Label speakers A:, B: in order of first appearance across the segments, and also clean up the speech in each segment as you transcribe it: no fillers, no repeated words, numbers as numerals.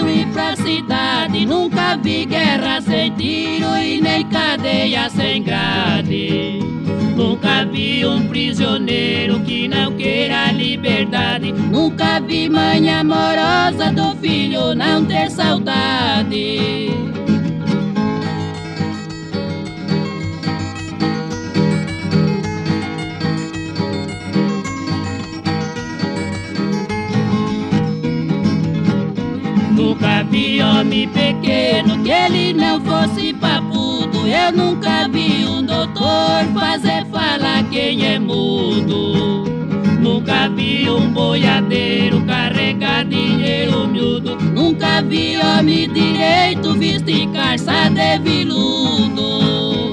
A: ir pra cidade. Nunca vi guerra sem tiro e nem cadeia sem grade. Nunca vi um prisioneiro que não queira liberdade. Nunca vi mãe amorosa do filho não ter saudade. Nunca vi homem pequeno que ele não fosse papudo. Eu nunca vi um doutor fazer falar quem é mudo. Nunca vi um boiadeiro carregar dinheiro miúdo. Nunca vi homem direito vestir calça de veludo.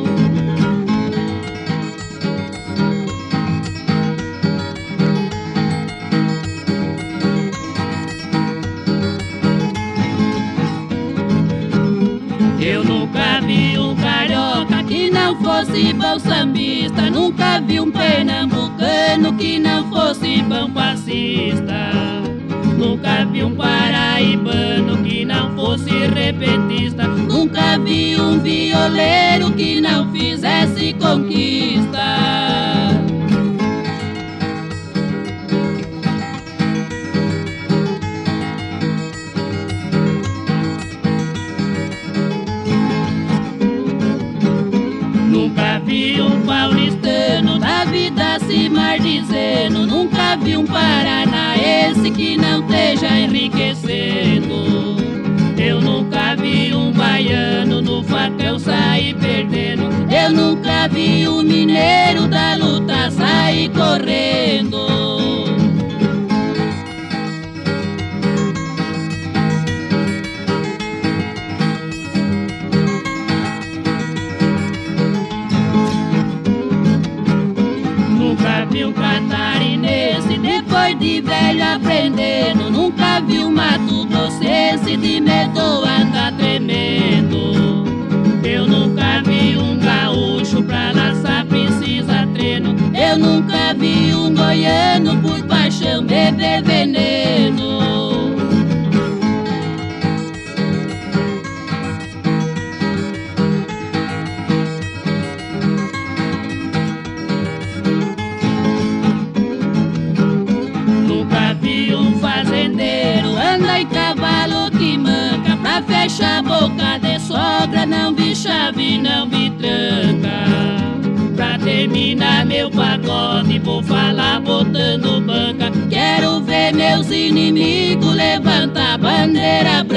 A: Eu nunca vi um carioca que não fosse bom sambista. Nunca vi um pernambucano que não fosse bom passista. Nunca vi um paraibano que não fosse repentista. Nunca vi um violeiro que não fizesse conquista. Nunca vi um paulistano da vida se maldizendo. Nunca vi um paranaense que não esteja enriquecendo. Eu nunca vi um baiano no facão sair perdendo. Eu nunca vi um mineiro da luta sair correndo. Nunca vi um catarinense depois de velho aprendendo. Nunca vi um Mato Grossense de medo andar tremendo. Eu nunca vi um gaúcho pra laçar precisa treino. Eu nunca vi um goiano por paixão beber veneno. Anda em cavalo que manca pra fechar a boca de sogra. Não vi chave, não vi tranca. Pra terminar meu pagode vou falar botando banca. Quero ver meus inimigos levantar a bandeira branca.